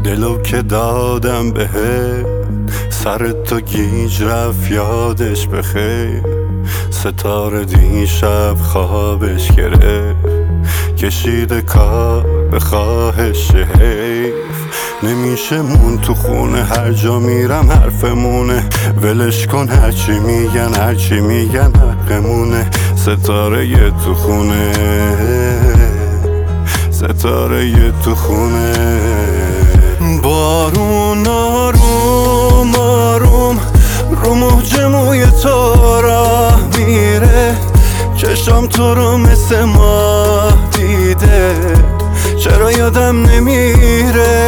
دلو که دادم بهت، سر تو گیج رفت یادش بخیر. ستاره دیشب خوابش گرفت، کشیده کار به خواهش حیف. نمیشه مون تو خونه، هر جا میرم حرفمونه. ولش کن هرچی میگن هرچی میگن حقمونه. ستاره یه تو خونه، ستاره یه تو خونه. بارون آروم آروم رو موج موی تو راه میره. چشام تو رو مثل ماه دیده، چرا یادم نمیره.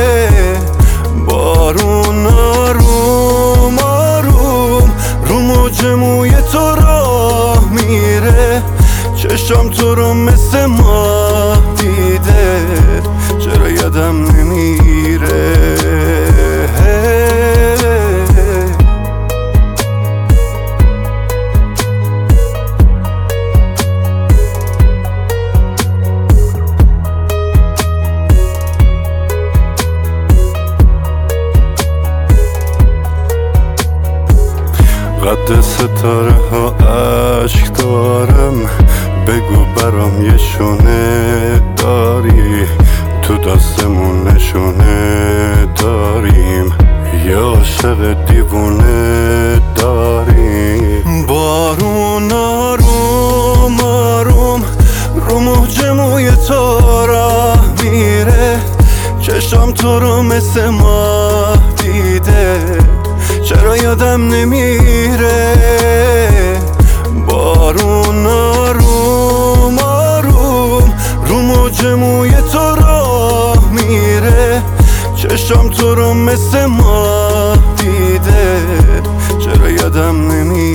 بارون آروم آروم رو موج موی تو راه میره. چشام تو رو مثل ماه دیده، چرا یادم نمیره. قد ستاره ها عشق دارم، بگو برام یه شونه داری. تو دستمون نشونه داریم، یه عاشق دیوونه داریم. بارون آروم آروم رو موج موی تو راه میره. چشام تو رو مثل ماه دیده، چرا یادم نمیره. بارون آروم آروم رو موج موی تو راه میره. چشام تو رو مثل ماه دیده، چرا یادم نمیره.